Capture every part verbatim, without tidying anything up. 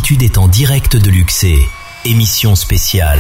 L'attitude est en direct de l'U X E. Émission spéciale.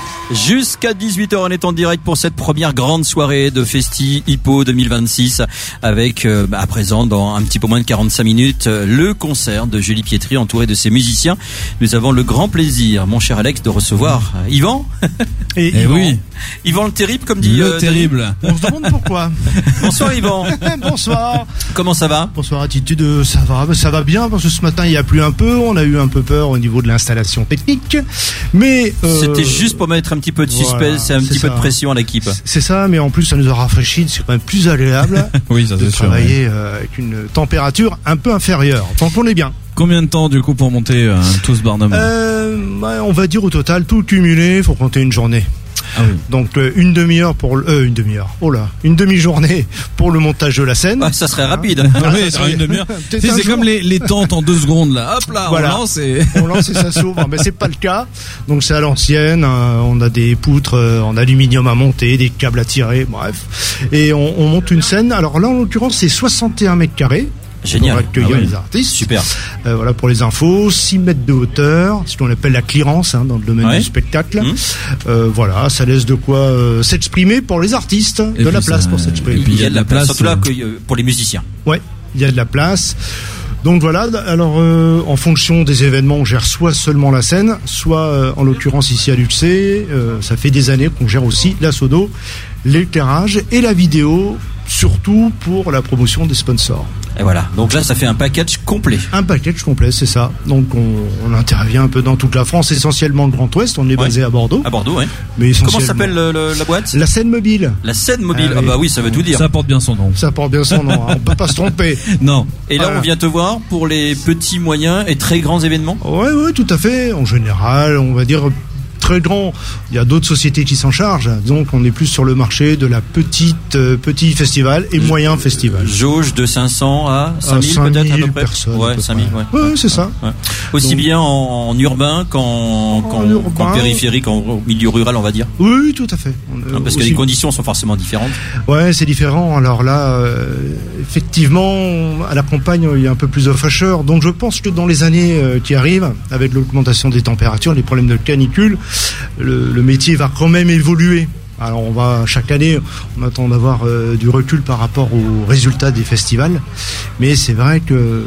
Jusqu'à dix-huit heures, on est en direct pour cette première grande soirée de Festi Hippo deux mille vingt-six avec, euh, à présent, dans un petit peu moins de quarante-cinq minutes, le concert de Julie Pietri entouré de ses musiciens. Nous avons le grand plaisir, mon cher Alex, de recevoir euh, Yvan. Et, Et Yvan. oui. Yvan le terrible, comme dit... Le euh, terrible. Denis. On se demande pourquoi. Bonsoir Yvan. Bonsoir. Comment ça va? Bonsoir Attitude, ça va, ça va bien parce que ce matin il y a plu un peu, on a eu un peu peur au niveau de l'installation technique, mais euh, c'était juste pour mettre un petit peu de suspense voilà, et un petit ça. peu de pression à l'équipe. C'est ça, mais en plus ça nous a rafraîchi, c'est quand même plus agréable oui, ça, de c'est travailler sûr, ouais. euh, avec une température un peu inférieure. Donc on est bien. Combien de temps du coup pour monter euh, tout ce Barnum euh, ouais, On va dire au total, tout cumulé, il faut compter une journée. Ah oui. Donc euh, une demi-heure pour le, euh, une demi-heure. Oh là, une demi-journée pour le montage de la scène. Ouais, ça serait rapide. Ah oui, ça une demi-heure. Peut-être Si, un c'est jour. comme les, les tentes en deux secondes là. Hop là, Voilà. on lance et On lance et ça s'ouvre. Mais c'est pas le cas. Donc c'est à l'ancienne. Euh, on a des poutres euh, en aluminium à monter, des câbles à tirer, bref. Et on, on monte une scène. Alors là, en l'occurrence, c'est soixante et un mètres carrés. Génial. Pour accueillir Ah oui. les artistes. Super. Euh, voilà pour les infos. six mètres de hauteur, ce qu'on appelle la clearance hein, dans le domaine Ouais. du spectacle. Mmh. Euh, voilà, ça laisse de quoi euh, s'exprimer pour les artistes, Et de la puis place ça- pour s'exprimer. et puis Il y a de la place, surtout là euh, que, euh, pour les musiciens. Ouais, il y a de la place. Donc voilà, alors euh, en fonction des événements, on gère soit seulement la scène, soit euh, en l'occurrence ici à l'U X E, euh, ça fait des années qu'on gère aussi la sono, l'éclairage et la vidéo, surtout pour la promotion des sponsors. Et voilà. Donc là, ça fait un package complet. Un package complet, c'est ça. Donc on, on intervient un peu dans toute la France, essentiellement le Grand Ouest, on est Ouais. basé à Bordeaux. À Bordeaux, ouais. Mais Comment essentiellement- s'appelle le- le- la boîte? La scène mobile. La scène mobile. Ah Ah, oui. bah oui, ça veut tout dire. ça porte bien son nom. Ça porte bien son nom, hein. On peut pas se tromper. Non. Et là, Voilà. on vient te voir pour les petits, moyens et très grands événements. Ouais, ouais, tout à fait. En général, on va dire très grand. Il y a d'autres sociétés qui s'en chargent. Donc, on est plus sur le marché de la petite, euh, petit festival et moyen festival. Jauge de cinq cents à cinq mille cinq peut-être à peu mille près. personnes, à Ouais, peu cinq mille, près. ouais. Ouais, c'est ça. Ouais. Aussi Donc- bien en, en urbain qu'en, qu'en, urbain. qu'en périphérique, en, au milieu rural, on va dire. Oui, tout à fait. On, euh, Non, parce que aussi- les conditions sont forcément différentes. Ouais, c'est différent. Alors là, euh, effectivement, à la campagne, il y a un peu plus de fraîcheur. Donc je pense que dans les années euh, qui arrivent, avec l'augmentation des températures, les problèmes de canicule, le, le métier va quand même évoluer. Alors on va, chaque année, on attend d'avoir euh, du recul par rapport aux résultats des festivals. Mais c'est vrai que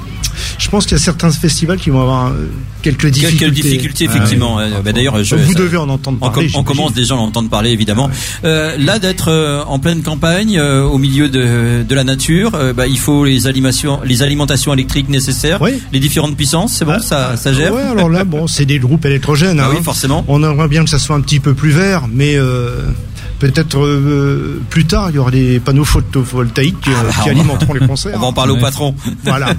je pense qu'il y a certains festivals qui vont avoir euh, quelques difficultés. Quelques difficultés, effectivement. Ah, oui. Euh, bah, d'ailleurs, je, Vous ça- devez en entendre On, parler. com- on commence déjà à en entendre parler, évidemment. Euh, là, d'être euh, en pleine campagne, euh, au milieu de, de la nature, euh, bah, il faut les alimentations, les alimentations électriques nécessaires, Oui. les différentes puissances. C'est bon, ça, ça gère. Ouais, alors là, bon, c'est des groupes électrogènes. Ah hein. oui, forcément. On aimerait bien que ça soit un petit peu plus vert, mais euh, peut-être euh, plus tard, il y aura des panneaux photovoltaïques euh, Ah, bah, qui on va- alimenteront les concerts. On va en parler au Ouais. patron. Voilà.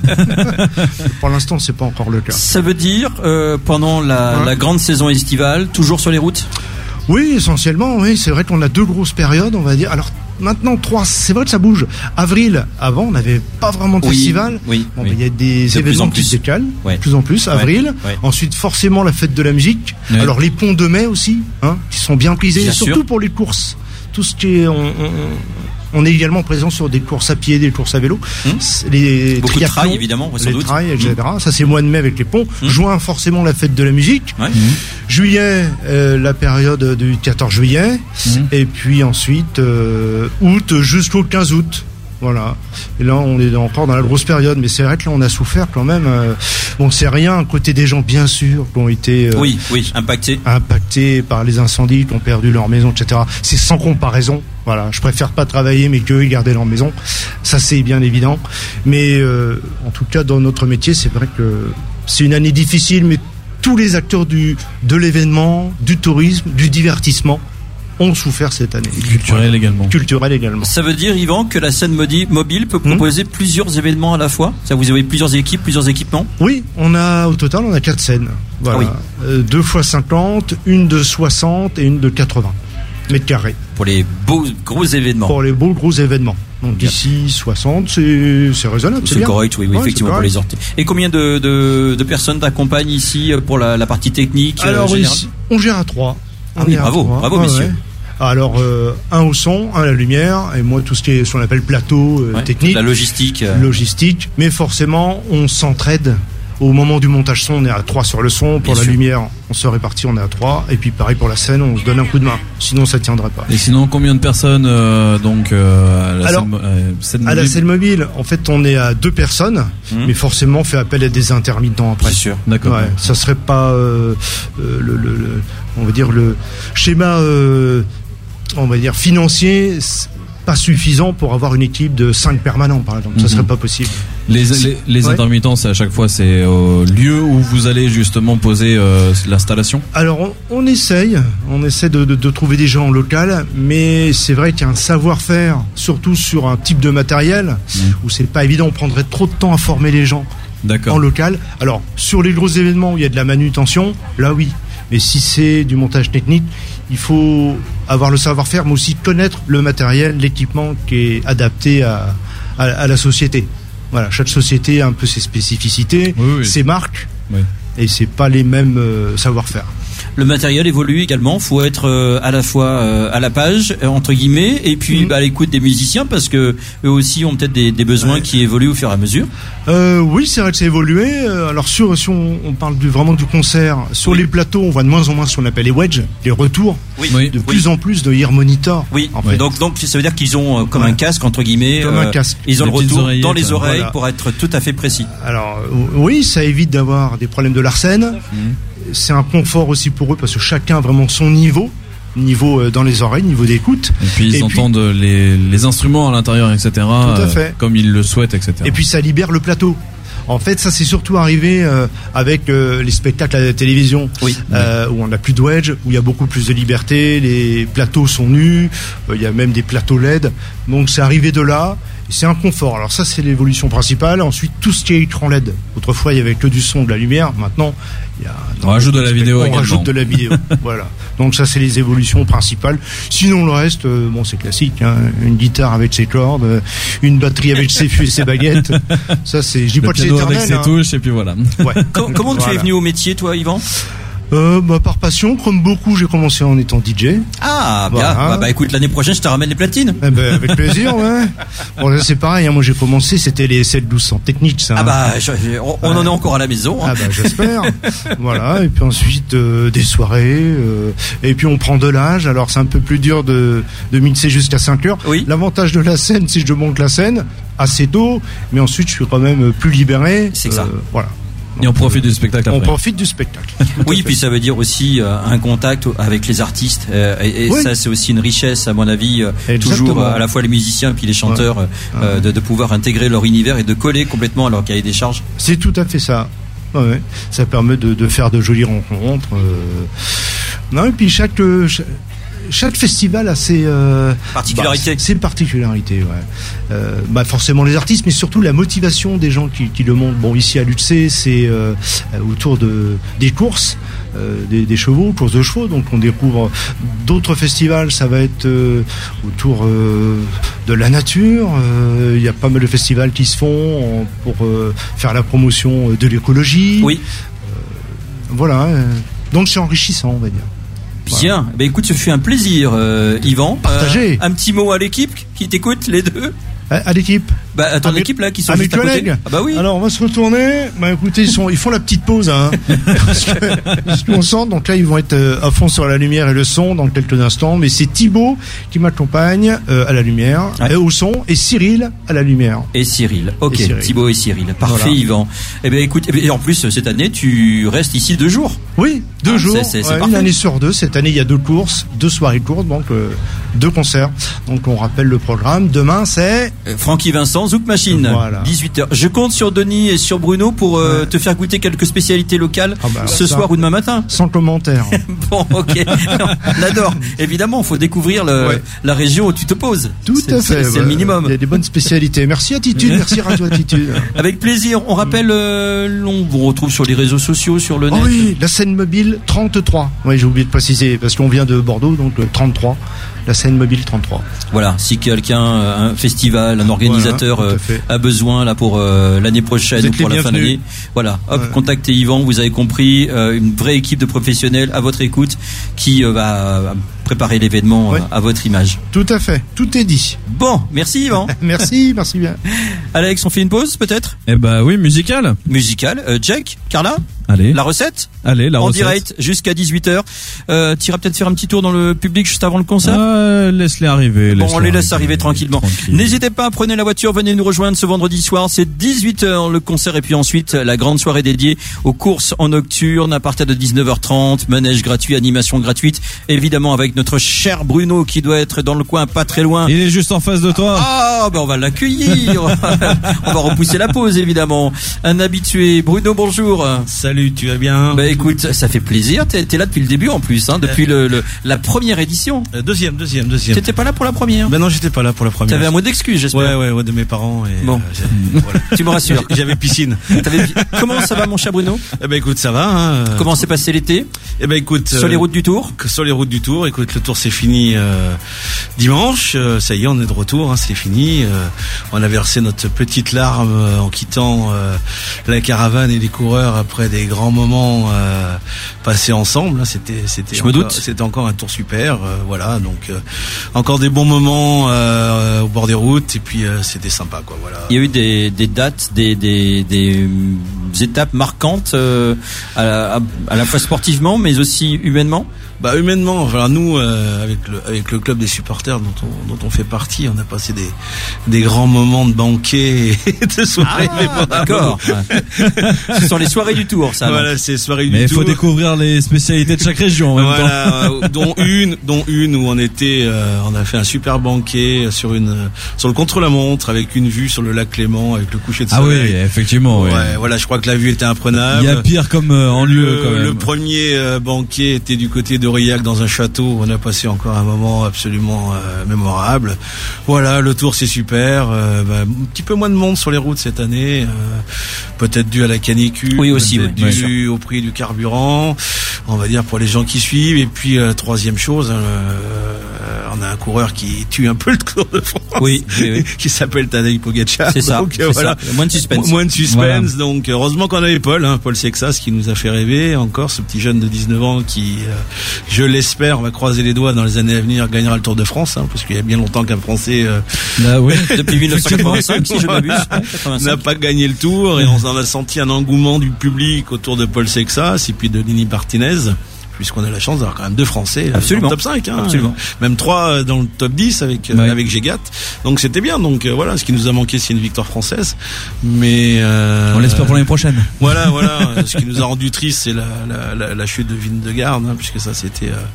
Pour l'instant, c'est pas encore le cas. Ça veut dire, euh, pendant la, Ouais. la grande saison estivale, toujours sur les routes. Oui, essentiellement, oui. C'est vrai qu'on a deux grosses périodes, on va dire. Alors maintenant, trois, c'est vrai que ça bouge. Avril, avant, on n'avait pas vraiment de Oui, festival. oui, Bon, oui. ben, il y a des De plus événements en qui plus. se décalent, Ouais. de plus en plus, avril. ouais. Ensuite, forcément, la fête de la musique. Ouais. Alors, les ponts de mai aussi, hein, qui sont bien prisés, Bien surtout sûr. pour les courses. Tout ce qui est, on, on- on est également présent sur des courses à pied, des courses à vélo. Hum. C'est Les Beaucoup de triathlons, trails, évidemment, sans les doute. trails, et cetera. Ça, c'est mois de mai avec les ponts. Hum. Juin, forcément, la fête de la musique. Ouais. Juillet, euh, la période du quatorze juillet. Mhm. Et puis ensuite, euh, août jusqu'au quinze août. Voilà. Et là, on est encore dans la grosse période. Mais c'est vrai que là, on a souffert quand même. euh, bon, c'est rien à côté des gens, bien sûr, qui ont été euh, Oui, oui, impacté. impactés par les incendies, qui ont perdu leur maison, et cetera. C'est sans comparaison. Voilà. Je préfère pas travailler, mais qu'eux, ils gardaient leur maison. Ça, c'est bien évident. Mais euh, en tout cas, dans notre métier, c'est vrai que c'est une année difficile, mais tous les acteurs du, de l'événement, du tourisme, du divertissement ont souffert cette année. Culturel également. Culturel également. Ça veut dire, Yvan, que la scène modi- mobile peut proposer plusieurs événements à la fois. Ça, vous avez plusieurs équipes, plusieurs équipements. Oui, on a au total, on a quatre scènes. Voilà. Ah oui. Euh, deux fois cinquante, une de soixante et une de quatre-vingts mètres carrés Pour les beaux, gros événements. pour les beaux gros événements. Donc Bien. ici soixante, c'est c'est raisonnable. C'est bien. correct, oui, oui, Ouais, effectivement, c'est pour les correct. orties. Et combien de, de, de personnes t'accompagnent ici euh, pour la, la partie technique euh, Alors générale ici, on gère à trois. Ah On oui, est à bravo, trois. bravo, Ouais, messieurs. ouais. Alors, euh, un au son, un à la lumière, et moi, tout ce qui est, ce qu'on appelle plateau, euh, Ouais, technique, la logistique. euh, logistique, mais forcément, on s'entraide Au moment du montage son, on est à trois sur le son. Pour Bien la sûr. lumière, on se répartit, on est à trois. Et puis pareil pour la scène, on se donne un coup de main. Sinon, ça tiendrait pas. Et sinon, combien de personnes euh, donc euh, à la Alors, scène, euh, scène À la mobile scène mobile, en fait, on est à deux personnes, Mmh. mais forcément, on fait appel à des intermittents après. Bien sûr. D'accord. Ouais, ça serait pas, euh, euh, le, le, le- on va dire le schéma, euh, on va dire financier, c'est pas suffisant pour avoir une équipe de cinq permanents, par exemple. Ça Mhm. serait pas possible. Les, les, les Ouais. intermittents, c'est à chaque fois, c'est au lieu où vous allez justement poser euh, l'installation. Alors, on, on essaye, on essaie de, de, de trouver des gens en local, mais c'est vrai qu'il y a un savoir-faire, surtout sur un type de matériel, Mhm. où c'est pas évident, on prendrait trop de temps à former les gens en D'accord. local. Alors, sur les gros événements où il y a de la manutention, là oui. Mais si c'est du montage technique, il faut avoir le savoir-faire, mais aussi connaître le matériel, l'équipement qui est adapté à, à, à la société. Voilà, chaque société a un peu ses spécificités, Oui, oui. ses marques, Oui. et c'est pas les mêmes euh, savoir-faire. Le matériel évolue également. Faut être euh, à la fois euh, à la page euh, entre guillemets et puis Mhm. bah, à l'écoute des musiciens parce que eux aussi ont peut-être des, des besoins Ouais. qui évoluent au fur et à mesure. Euh, oui, c'est vrai que c'est évolué. Euh, Alors sur, si on, on parle du, vraiment du concert, sur Oui. les plateaux, on voit de moins en moins ce qu'on appelle les wedges, les retours. Oui. De plus en plus de ear monitor. Oui. en fait. Donc donc ça veut dire qu'ils ont euh, comme Ouais. un casque entre guillemets. Comme un euh, casque. Ils ont Des le petites retour dans oreillettes, les oreilles voilà. pour être tout à fait précis. Alors euh, oui, ça évite d'avoir des problèmes de l'arsène. Mhm. C'est un confort aussi pour eux parce que chacun a vraiment son niveau, niveau euh, dans les oreilles, niveau d'écoute. Et puis ils Et puis- entendent les, les instruments à l'intérieur, et cetera. Tout à euh, fait. comme ils le souhaitent, et cetera. Et puis ça libère le plateau. En fait, ça c'est surtout arrivé euh, avec euh, les spectacles à la télévision, Oui. euh, où on n'a plus de wedge, où il y a beaucoup plus de liberté, les plateaux sont nus, euh, il y a même des plateaux L E D. Donc c'est arrivé de là, et c'est un confort. Alors ça c'est l'évolution principale. Ensuite tout ce qui est écran L E D. Autrefois il y avait que du son, de la lumière. Maintenant il y a On rajoute de la vidéo on également. rajoute de la vidéo. Voilà. Donc ça c'est les évolutions principales. Sinon le reste, euh, bon c'est classique. Hein. Une guitare avec ses cordes, euh, une batterie avec ses fûts et ses baguettes. Ça c'est, je dis Le pas que c'est piano avec éternel. ses hein. touches, et puis voilà. Ouais. Com- comment tu Voilà. es venu au métier toi Yvan? Euh, bah, par passion, comme beaucoup, j'ai commencé en étant D J. Ah bien. Voilà. Bah, bah, écoute l'année prochaine je te ramène les platines. Eh ben, avec plaisir, ouais. Bon, là, c'est pareil, hein, moi j'ai commencé, c'était les sept douze cents techniques, ça. Ah hein. bah je- je- on, on en est encore à la maison. hein. Ah bah j'espère. Voilà, et puis ensuite euh, des soirées, euh, et puis on prend de l'âge, alors c'est un peu plus dur de, de mixer jusqu'à cinq heures. Oui. L'avantage de la scène, c'est que je monte la scène assez tôt, mais ensuite je suis quand même plus libéré. C'est que ça. Voilà. Et on profite du spectacle On après. profite du spectacle. Oui, puis ça veut dire aussi euh, un contact avec les artistes. euh, et et Oui. ça, c'est aussi une richesse, à mon avis, euh, Exactement. toujours euh, à la fois les musiciens et puis les chanteurs, euh, euh, de, de pouvoir intégrer leur univers et de coller complètement à leur cahier des charges. C'est tout à fait ça. Ouais, ouais. Ça permet de, de faire de jolies rencontres. euh. Non, et puis chaque, euh, chaque, chaque festival a ses euh, Particularités. bah, ses particularités. Ouais. Euh, bah forcément les artistes, mais surtout la motivation des gens qui, qui le montent. Bon, ici à l'U T C, c'est euh, autour de des courses. Euh, des, des chevaux, courses de chevaux, donc on découvre d'autres festivals, ça va être euh, autour euh, de la nature, il euh, y a pas mal de festivals qui se font en, pour euh, faire la promotion de l'écologie. Oui. Euh, voilà, euh, donc c'est enrichissant, on va dire. Bien. Ben écoute, ce fut un plaisir, euh, Yvan. Partagé. Euh, un petit mot à l'équipe qui t'écoute, les deux. À, à l'équipe. Bah, à ton À mes- équipe là, qui sont à mes juste à côté. collègues. Ah bah oui. Alors on va se retourner. Bah écoutez, ils sont, ils font la petite pause, hein. Parce que, parce qu'on sent. Donc là, ils vont être euh, à fond sur la lumière et le son dans quelques instants. Mais c'est Thibaut qui m'accompagne euh, à la lumière, Ouais. et au son, et Cyril à la lumière. Et Cyril. Ok. Et Cyril. Thibaut et Cyril. Parfait, Voilà. Yvan. Eh ben écoute, eh ben, et en plus cette année, tu restes ici deux jours. Oui, deux Ah, jours, c'est- c'est- c'est ouais, parfait. une année sur deux. Cette année, il y a deux courses, deux soirées courtes, donc euh, deux concerts. Donc on rappelle le programme. Demain, c'est Euh, Francky Vincent, Zouk Machine. Voilà. dix-huit heures. Je compte sur Denis et sur Bruno pour euh, Ouais. te faire goûter quelques spécialités locales Ah bah, ce ça. soir ou demain matin. sans commentaire. Bon, ok. On adore. Évidemment, il faut découvrir le, Ouais. la région où tu te poses. Tout C'est- à c'est- fait. C'est ouais. le minimum. Il y a des bonnes spécialités. Merci Attitude, merci Radio Attitude. Avec plaisir. On rappelle, euh, on vous retrouve sur les réseaux sociaux, sur le Oh net. oui, la scène mobile trente-trois. Oui, j'ai oublié de préciser parce qu'on vient de Bordeaux, donc le trente-trois. La scène mobile trente-trois. Voilà. Si quelqu'un, euh, un festival, un organisateur Voilà, tout à euh, fait. a besoin là pour euh, l'année prochaine Vous ou êtes pour les la fin bienvenus. d'année, voilà. Hop, Ouais. contactez Yvan. Vous avez compris, euh, une vraie équipe de professionnels à votre écoute qui euh, va préparer l'événement Ouais. à votre image. Tout à fait, tout est dit. Bon, merci Yvan. Merci, merci bien. Alex, on fait une pause peut-être? Eh bah oui, musical. Musicale. Euh, Jack, Carla, Allez, la recette allez, la en recette. direct jusqu'à dix-huit heures. Euh, tu iras peut-être faire un petit tour dans le public juste avant le concert. Ah, laisse-les arriver. Bon, laisse-les on les laisse arriver tranquillement. tranquille. N'hésitez pas, prenez la voiture, venez nous rejoindre ce vendredi soir. C'est dix-huit heures le concert et puis ensuite la grande soirée dédiée aux courses en nocturne à partir de dix-neuf heures trente. Manège gratuit, animation gratuite. Évidemment avec notre cher Bruno qui doit être dans le coin, pas très loin. Il est juste en face de toi. Ah, ben on va l'accueillir. On va repousser la pause évidemment. Un habitué. Bruno, bonjour. Salut, tu vas bien? Bah écoute, ça fait plaisir. T'es, t'es là depuis le début en plus, hein, depuis le, le la première édition. Euh, Deuxième, deuxième, deuxième. T'étais pas là pour la première. Ben non, j'étais pas là pour la première. T'avais un mot d'excuse, j'espère. Ouais, ouais, ouais, de mes parents. Et Bon. euh, j'ai- voilà. Tu me rassures. J'avais piscine. T'avais... Comment ça va, mon cher Bruno? Eh ben écoute, ça va. Hein. Comment s'est passé l'été Eh ben écoute. sur euh, les routes du Tour? que Sur les routes du Tour. Écoute, le Tour s'est fini euh, dimanche. Euh, ça y est, on est de retour. Hein, c'est fini. Euh, on a versé notre petite larme euh, en quittant euh, la caravane et les coureurs après des grands moments euh, passés ensemble. Hein, c'était, c'était. Je me encore, doute. C'était encore un Tour super. Euh, voilà. Donc euh, encore des bons moments euh, au bord des routes. Et puis euh, c'était sympa, quoi. Voilà. Il y a eu des, des dates, des, des, des, euh, étapes marquantes euh, à, la, à, à la fois sportivement, mais aussi humainement. Bah humainement, enfin nous euh, avec le avec le club des supporters dont on dont on fait partie, on a passé des des grands moments de banquet et de soirées mémorables. D'accord. Ouais. Ce sont les soirées du Tour, ça. Voilà, c'est soirées Mais du il faut Tour. découvrir les spécialités de chaque région en même temps. Voilà, euh, dont une, dont une où on était, euh, on a fait un super banquet sur une, sur le contre-la-montre avec une vue sur le lac Clément avec le coucher de Ah oui, soleil. effectivement. Ouais, oui. voilà, je crois que la vue était imprenable. Il y a pire comme euh, en lieu le, quand même. le premier euh, banquet était du côté d'Aurillac dans un château où on a passé encore un moment absolument euh, mémorable. Voilà, le Tour c'est super. Euh, bah, un petit peu moins de monde sur les routes cette année, euh, peut-être dû à la canicule, Oui, aussi, peut-être oui, dû au prix du carburant, on va dire pour les gens qui suivent. Et puis euh, troisième chose, hein, euh, on a un coureur qui tue un peu le Tour de France, Oui, oui, oui. qui s'appelle Tadej Pogačar. C'est ça. Donc, euh, c'est voilà. ça. Moins de suspense. Moins de suspense, Voilà. donc heureusement qu'on avait Paul, hein, Paul Sexas qui nous a fait rêver, encore ce petit jeune de dix-neuf ans qui, euh, je l'espère, on va croiser les doigts dans les années à venir, gagnera le Tour de France, hein, parce qu'il y a bien longtemps qu'un Français euh, Là, oui. Depuis dix-neuf cent quatre-vingt-cinq, si je ne m'abuse. Ouais, quatre-vingt-cinq. n'a pas gagné le Tour, et on en a senti un engouement du public autour de Paul Sexas et puis de Lini Martinez, puisqu'on a la chance d'avoir quand même deux Français euh, Absolument. dans le top cinq, hein, Absolument. même trois euh, dans le top dix avec euh, Ouais. avec Gégat, donc c'était bien. Donc euh, voilà, ce qui nous a manqué, c'est une victoire française, mais euh, On l'espère pour l'année prochaine. Voilà, voilà. Ce qui nous a rendu triste, c'est la, la, la, la chute de Vingegaard, hein, puisque ça, c'était euh,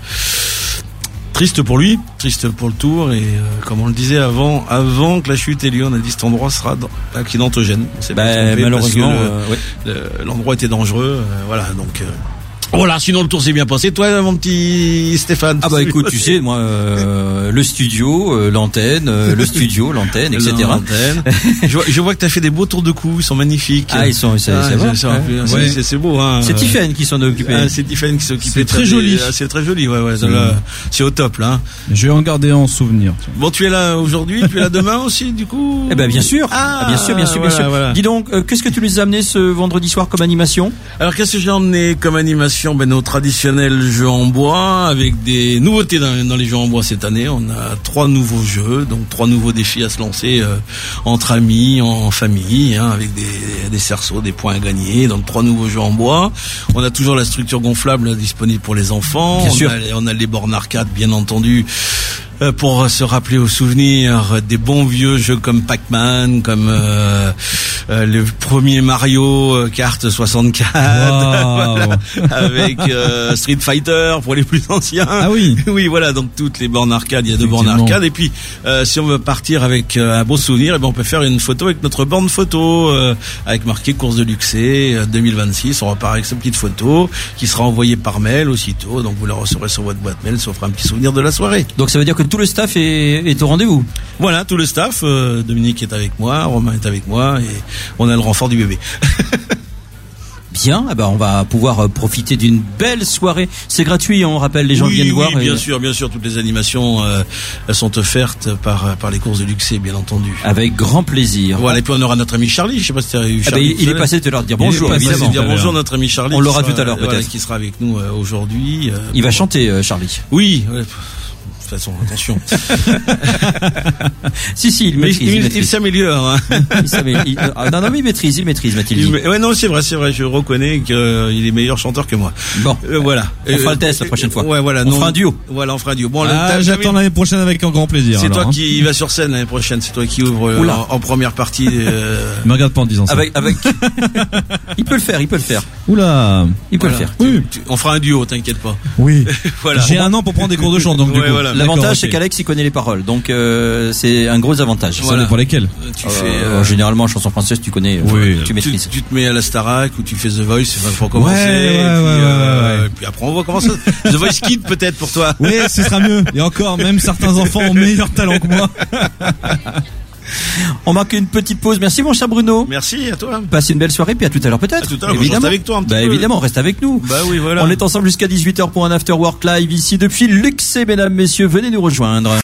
triste pour lui, triste pour le Tour. Et euh, comme on le disait avant, avant que la chute ait lieu, on a dit cet endroit sera dans- accidentogène. On s'est Bah, pas trompé malheureusement, parce que le- euh, ouais. le- l'endroit était dangereux. euh, voilà, donc. Euh, voilà, sinon le Tour s'est bien passé. Toi, mon petit Stéphane. Ah bah écoute, tu sais, moi, euh, le studio, euh, l'antenne, euh, le studio, l'antenne, et cetera. L'antenne. je, vois, je vois que tu as fait des beaux tours de cou, ils sont magnifiques. Ah, ils sont, c'est, Ah, c'est vrai. c'est- Ouais. c'est- Ouais. c'est- c'est beau, hein. C'est Tiffen qui s'en est occupé. Ah, c'est Tiffen qui s'est occupé. C'est de très ça. joli. Ah, c'est très joli, ouais, ouais. C'est- Là, c'est au top, là. hein. Je vais en garder en souvenir. tiens. Bon, tu es là aujourd'hui, tu es là demain aussi, du coup. Eh ben bien sûr, Ah, Ah, bien sûr, bien sûr, bien voilà, sûr. voilà. Dis donc, euh, qu'est-ce que tu nous as amené ce vendredi soir comme animation? Alors, qu'est-ce que j'ai emmené comme animation? Ben, nos traditionnels jeux en bois, avec des nouveautés dans, dans les jeux en bois cette année. On a trois nouveaux jeux, donc trois nouveaux défis à se lancer euh, entre amis, en famille, hein, avec des, des cerceaux, des points à gagner. Donc trois nouveaux jeux en bois. On a toujours la structure gonflable là, disponible pour les enfants. Bien on, sûr. a, on a les bornes arcade, bien entendu. Euh, pour se rappeler au souvenir des bons vieux jeux comme Pac-Man, comme euh, euh, le premier Mario euh, Kart soixante-quatre, Wow. voilà, avec euh, Street Fighter pour les plus anciens. Ah oui. Oui, voilà, donc toutes les bornes arcade, il y a deux bornes Effectivement. arcade. Et puis, euh, si on veut partir avec euh, un beau souvenir, eh ben, on peut faire une photo avec notre borne photo, euh, avec marqué course de Luxé euh, deux mille vingt-six. On repart avec cette petite photo qui sera envoyée par mail aussitôt. Donc vous la recevrez sur votre boîte mail, ça vous fera un petit souvenir de la soirée. Donc ça veut dire que tout le staff est, est au rendez-vous. Voilà, tout le staff, euh, Dominique est avec moi, Romain est avec moi, et on a le renfort du bébé. Bien, eh ben on va pouvoir euh, profiter d'une belle soirée. C'est gratuit, on rappelle, les gens oui, viennent oui, voir. bien et... sûr, bien sûr, toutes les animations euh, elles sont offertes par par les courses de Luxé, bien entendu. Avec grand plaisir. Voilà, et puis on aura notre ami Charlie. Je sais pas si tu as eu Ah Charlie. ben, il est passé tout à l'heure dire bonjour, il est passé évidemment. dire bonjour notre ami Charlie. On l'aura qui sera, tout à l'heure, voilà, peut-être. qui sera avec nous euh, aujourd'hui. Euh, Il va bon. chanter, euh, Charlie. Oui. Ouais. De toute façon, attention. si, si, il Mais maîtrise. il, il, il, maîtrise. il s'améliore. Hein. il s'améliore. Il- ah, non, non, mais il maîtrise, il maîtrise, Mathilde. Il- ouais, non, c'est vrai, c'est vrai. Je reconnais qu'il est meilleur chanteur que moi. Bon, Euh, voilà. on fera Euh, le test la prochaine fois. Ouais, voilà. On non, fera un duo. Voilà, on fera un duo. Bon, le- Ah, t'as- j'attends l'année prochaine avec un grand plaisir. c'est alors, toi hein. qui va sur scène l'année prochaine. C'est toi qui ouvre euh, Oula. en, en première partie. Euh, Me regarde pas en disant ça. Avec, avec. il peut le faire, il peut le faire. Oula. Il peut voilà. le faire. Oui. Tu- on fera un duo, t'inquiète pas. Oui. Voilà. J'ai un an pour prendre des cours de chant, donc du Ouais, coup. voilà. L'avantage, D'accord, c'est ok. qu'Alex, il connaît les paroles. Donc, euh, c'est un gros avantage. Ça Voilà. dépend lesquels. Tu Euh, fais. euh, euh, généralement, en chanson française, tu connais, euh, Oui. tu tu, maîtrises. tu te mets à la Starac ou tu fais The Voice, c'est pas pour commencer. Ouais, ouais, et, puis, ouais, euh, ouais, ouais. et puis après on voit comment ça. The Voice Kid peut-être pour toi. Oui, ce sera mieux. Et encore, même certains enfants ont meilleur talent que moi. On marque une petite pause. Merci, mon cher Bruno. Merci à toi. Passez une belle soirée, puis à tout à l'heure peut-être. À tout à l'heure, je évidemment. reste avec toi un petit bah, peu. évidemment, reste avec nous. Bah oui, voilà. On est ensemble jusqu'à dix-huit heures pour un After Work Live ici depuis Luxé, mesdames, messieurs. Venez nous rejoindre.